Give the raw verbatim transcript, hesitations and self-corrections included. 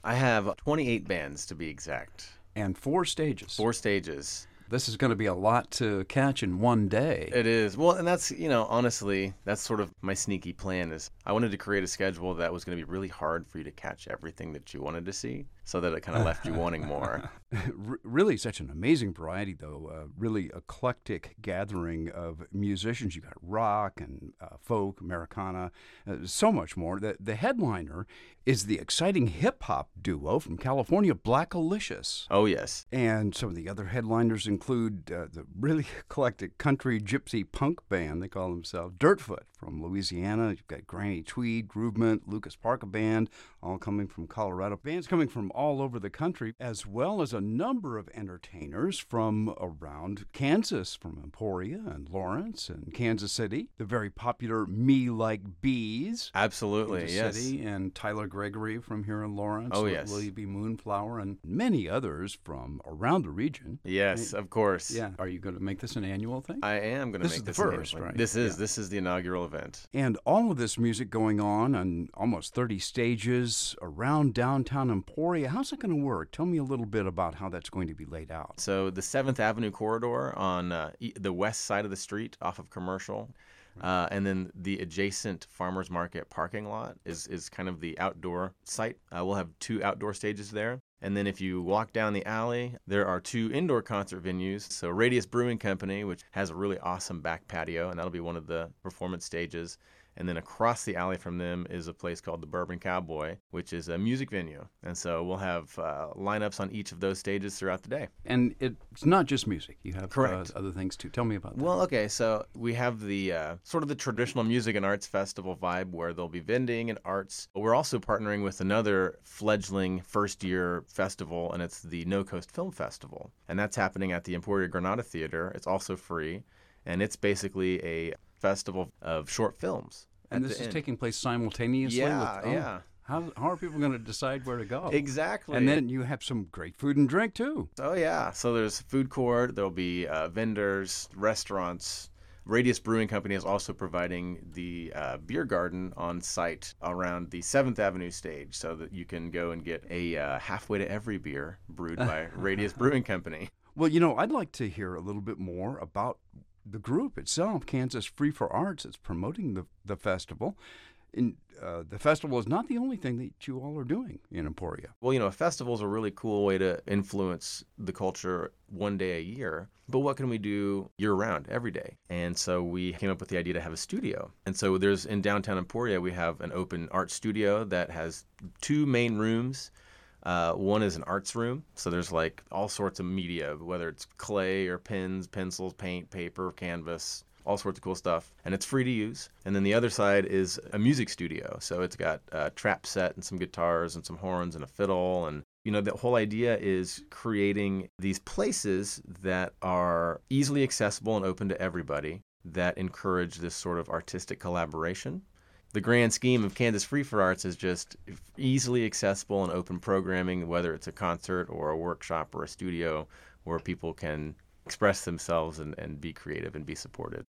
I have twenty-eight bands to be exact. And four stages. Four stages. This is going to be a lot to catch in one day. It is. Well, and that's, you know, honestly, that's sort of my sneaky plan is I wanted to create a schedule that was going to be really hard for you to catch everything that you wanted to see so that it kind of left you wanting more. R- really such an amazing variety, though. Uh, really eclectic gathering of musicians. You got rock and uh, folk, Americana, uh, so much more. The, the headliner is the exciting hip-hop duo from California, Blackalicious. Oh, yes. And some of the other headliners include uh, the really eclectic country gypsy punk band, they call themselves, Dirtfoot from Louisiana. You've got Granny Tweed, Groovement, Lucas Parker Band, all coming from Colorado. Bands coming from all over the country, as well as a number of entertainers from around Kansas, from Emporia and Lawrence and Kansas City. The very popular Me Like Bees. Absolutely, Kansas yes. City, and Tyler Gregory from here in Lawrence. Oh, yes. Willie B. Moonflower, and many others from around the region. Yes, of course. Yeah. Are you going to make this an annual thing? I am going to This make is the this an first, annual- right? This is. Yeah. This is the inaugural event. And all of this music going on on almost thirty stages around downtown Emporia. How's it going to work? Tell me a little bit about how that's going to be laid out. So the seventh Avenue corridor on uh, e- the west side of the street off of Commercial, uh, and then the adjacent Farmers Market parking lot is, is kind of the outdoor site. Uh, we'll have two outdoor stages there. And then if you walk down the alley, there are two indoor concert venues. So Radius Brewing Company, which has a really awesome back patio, and that'll be one of the performance stages. And then across the alley from them is a place called the Bourbon Cowboy, which is a music venue. And so we'll have uh, lineups on each of those stages throughout the day. And it's not just music. You have Correct. Uh, other things too. Tell me about that. Well, okay, so we have the uh, sort of the traditional music and arts festival vibe where there'll be vending and arts. But we're also partnering with another fledgling first-year festival, and it's the No Coast Film Festival. And that's happening at the Emporia Granada Theater. It's also free, and it's basically a festival of short films. and at this the is end. taking place simultaneously? Yeah, with, oh, yeah. How, how are people going to decide where to go? Exactly. And then you have some great food and drink, too. Oh, yeah. So there's food court, there'll be uh, vendors, restaurants. Radius Brewing Company is also providing the uh, beer garden on site around the seventh Avenue stage so that you can go and get a uh, halfway to every beer brewed by Radius Brewing Company. Well, you know, I'd like to hear a little bit more about the group itself, Kansas Free for Arts. It's promoting the, the festival. And uh, the festival is not the only thing that you all are doing in Emporia. Well, you know, a festival is a really cool way to influence the culture one day a year. But what can we do year round, every day? And so we came up with the idea to have a studio. And so there's in downtown Emporia, we have an open art studio that has two main rooms. Uh, one is an arts room, so there's like all sorts of media, whether it's clay or pens, pencils, paint, paper, canvas, all sorts of cool stuff, and it's free to use. And then the other side is a music studio, so it's got a trap set and some guitars and some horns and a fiddle. And you know, the whole idea is creating these places that are easily accessible and open to everybody that encourage this sort of artistic collaboration. The grand scheme of Kansas Free for Arts is just easily accessible and open programming, whether it's a concert or a workshop or a studio where people can express themselves and, and be creative and be supported.